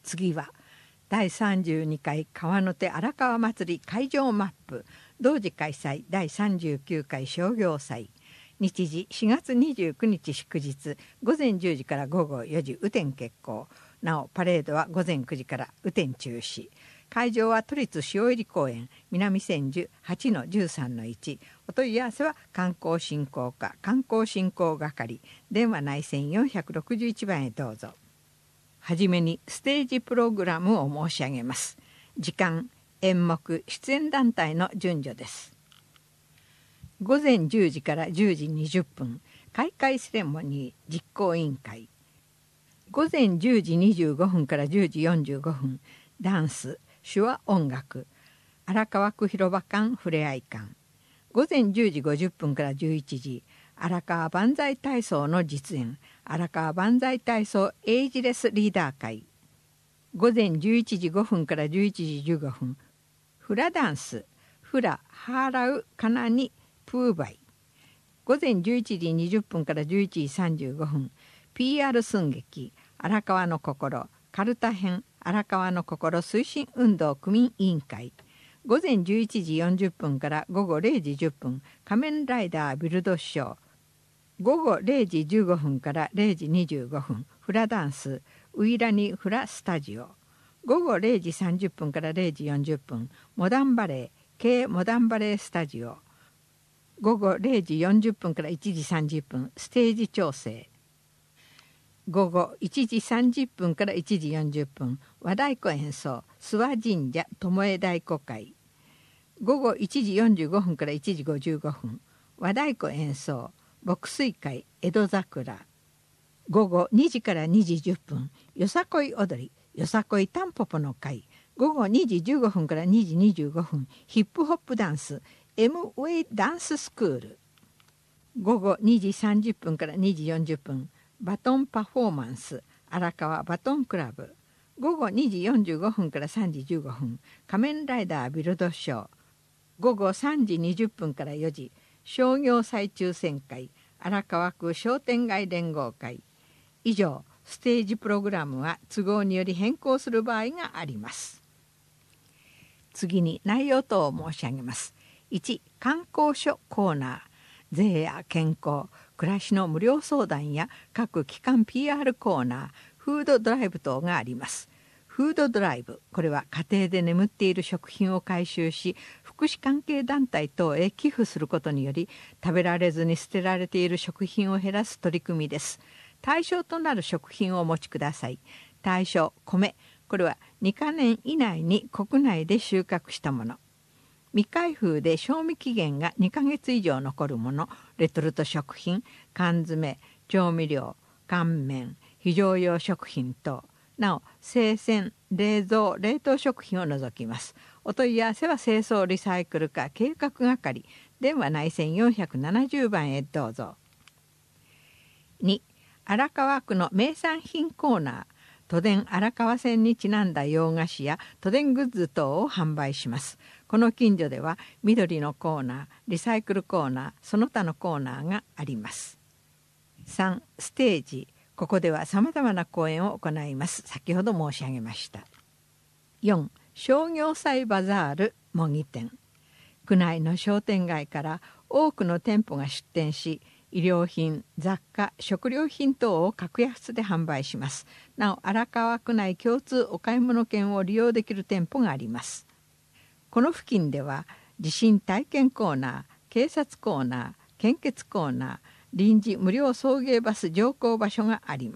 次は第32回川の手荒川祭り会場マップ、同時開催第39回商業祭。日時4月29日祝日、午前10時から午後4時雨天決行。なおパレードは午前9時から雨天中止。会場は都立塩入公園南千住 8-13-1。お問い合わせは観光振興課観光振興係、電話内線461番へどうぞ。はじめにステージプログラムを申し上げます。時間、演目、出演団体の順序です。午前10時から10時20分、開会セレモニー実行委員会。午前10時25分から10時45分、ダンス、手話音楽、荒川区広場館ふれあい館。午前10時50分から11時、荒川万歳体操の実演、荒川万歳体操エイジレスリーダー会。午前11時5分から11時15分、フラダンス、フラハーラウカナニプーバイ。午前11時20分から11時35分、PR 寸劇、荒川の心、カルタ編、荒川の心推進運動区民委員会。午前11時40分から午後0時10分、仮面ライダービルドショー。午後0時15分から0時25分、フラダンス、ウイラニフラスタジオ。午後0時30分から0時40分、モダンバレー、K モダンバレースタジオ。午後0時40分から1時30分、ステージ調整。午後1時30分から1時40分、和太鼓演奏、諏訪神社巴太鼓会。午後1時45分から1時55分、和太鼓演奏、牧水会江戸桜。午後2時から2時10分、よさこい踊り、よさこいタンポポの会。午後2時15分から2時25分、ヒップホップダンス、M ウェイダンススクール。午後2時30分から2時40分、バトンパフォーマンス、荒川バトンクラブ。午後2時45分から3時15分、仮面ライダービルドショー。午後3時20分から4時、商業再抽選会、荒川区商店街連合会。以上、ステージプログラムは都合により変更する場合があります。次に内容等を申し上げます。1、観光所コーナー。税や健康、暮らしの無料相談や各機関 PR コーナー、フードドライブ等があります。フードドライブ、これは家庭で眠っている食品を回収し、福祉関係団体等へ寄付することにより、食べられずに捨てられている食品を減らす取り組みです。対象となる食品をお持ちください。対象、米、これは2か年以内に国内で収穫したもの。未開封で賞味期限が2ヶ月以上残るもの、レトルト食品、缶詰、調味料、乾麺、非常用食品等。なお、生鮮、冷蔵、冷凍食品を除きます。お問い合わせは清掃リサイクル課計画係、電話内線470番へどうぞ。2、荒川区の名産品コーナー。都電荒川線にちなんだ洋菓子や都電グッズ等を販売します。この近所では緑のコーナー、リサイクルコーナー、その他のコーナーがあります。3、ステージ。ここではさまざまな公演を行います。先ほど申し上げました。4、商業祭バザール模擬店。区内の商店街から多くの店舗が出店し、衣料品、雑貨、食料品等を格安で販売します。なお、荒川区内共通お買い物券を利用できる店舗があります。この付近では地震体験コーナー、警察コーナー、献血コーナー、臨時無料送迎バス乗降場所があります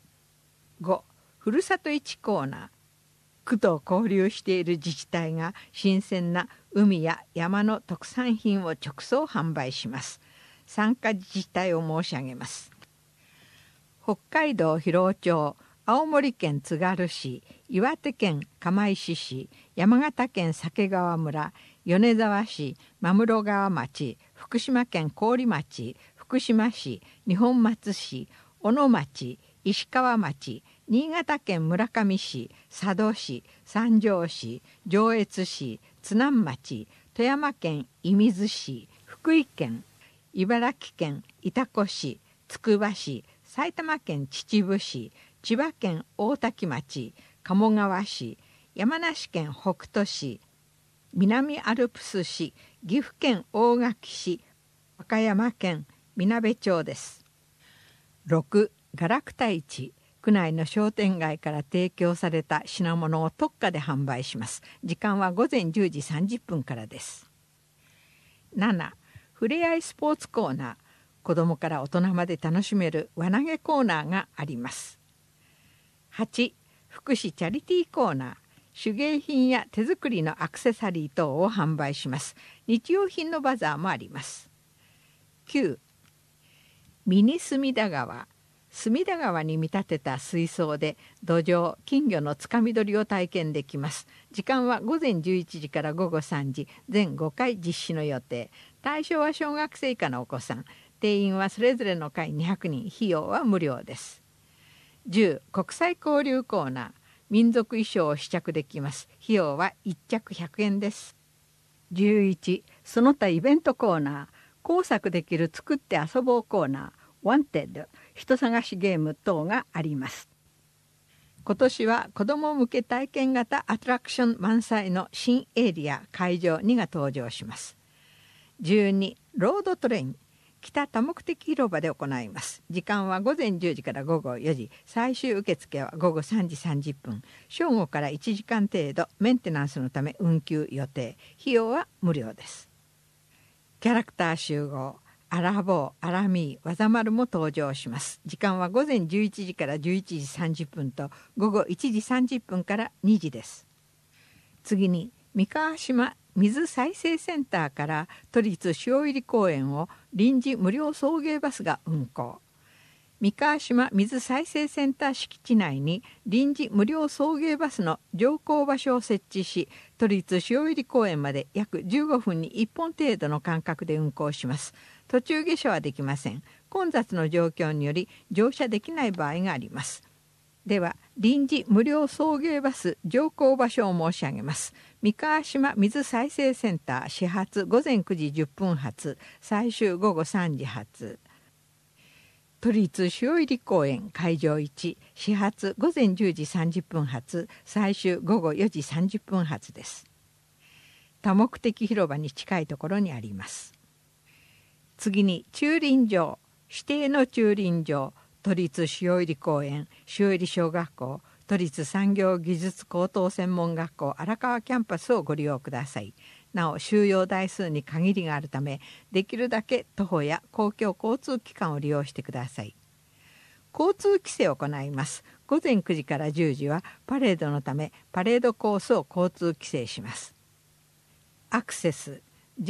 。5、ふるさと市コーナー。区と交流している自治体が新鮮な海や山の特産品を直送販売します。参加自治体を申し上げます。北海道広尾町、青森県津軽市、岩手県釜石市、山形県鮭川村、米沢市、真室川町、福島県郡町、福島市、二本松市、小野町、石川町、新潟県村上市、佐渡市、三条市、上越市、津南町、富山県射水市、福井県、茨城県潮来市、つくば市、埼玉県秩父市、千葉県大多喜町、 鴨川市、山梨県北杜市、南アルプス市、岐阜県大垣市、和歌山県みなべ町です。6、ガラクタ市、区内の商店街から提供された品物を特価で販売します。時間は午前10時30分からです。7、ふれあいスポーツコーナー、子どもから大人まで楽しめる輪投げコーナーがあります。8、福祉チャリティーコーナー、手芸品や手作りのアクセサリー等を販売します。日用品のバザーもあります。9、ミニ隅田川、隅田川に見立てた水槽で土壌、金魚のつかみ取りを体験できます。時間は午前11時から午後3時、全5回実施の予定。対象は小学生以下のお子さん。定員はそれぞれの回200人、費用は無料です。10、国際交流コーナー、民族衣装を試着できます。費用は1着100円です。11、その他イベントコーナー、工作できる作って遊ぼうコーナー、ワンテッド、人探しゲーム等があります。今年は子ども向け体験型アトラクション満載の新エリア会場2が登場します。12、ロードトレイン、北多目的広場で行います。時間は午前10時から午後4時、最終受付は午後3時30分、正午から1時間程度、メンテナンスのため運休予定。費用は無料です。キャラクター集合、アラボー、アラミー、わざまるも登場します。時間は午前11時から11時30分と午後1時30分から2時です。次に三河島水再生センターから都立塩入公園を臨時無料送迎バスが運行。三河島水再生センター敷地内に臨時無料送迎バスの乗降場所を設置し、都立塩入公園まで約15分に1本程度の間隔で運行します。途中下車はできません。混雑の状況により乗車できない場合があります。では臨時無料送迎バス乗降場所を申し上げます。三河島水再生センター始発午前9時10分発、最終午後3時発。都立塩入公園会場1、始発午前10時30分発、最終午後4時30分発です。多目的広場に近いところにあります。次に駐輪場、指定の駐輪場、都立塩入公園、塩入小学校、都立産業技術高等専門学校荒川キャンパスをご利用ください。なお収容台数に限りがあるため、できるだけ徒歩や公共交通機関を利用してください。交通規制を行います。午前9時から10時はパレードのためパレードコースを交通規制します。アクセス、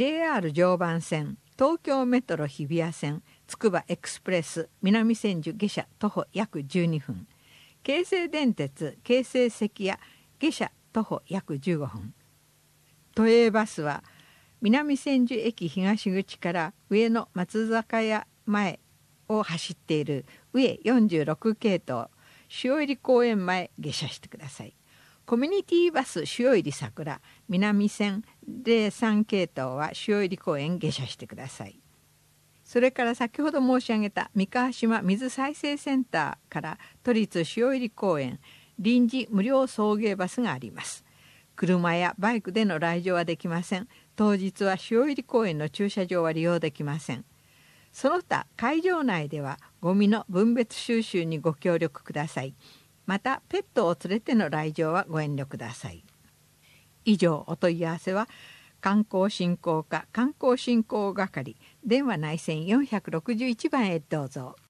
JR 常磐線、東京メトロ日比谷線、つくばエクスプレス南千住下車徒歩約12分、京成電鉄京成関屋下車徒歩約15分。都営バスは南千住駅東口から上野松坂屋前を走っている上46系統塩入公園前下車してください。コミュニティバス塩入桜南線03系統は塩入公園下車してください。それから先ほど申し上げた三河島水再生センターから都立塩入公園臨時無料送迎バスがあります。車やバイクでの来場はできません。当日は塩入公園の駐車場は利用できません。その他会場内ではゴミの分別収集にご協力ください。またペットを連れての来場はご遠慮ください。以上、お問い合わせは観光振興課観光振興係電話内線461番へどうぞ。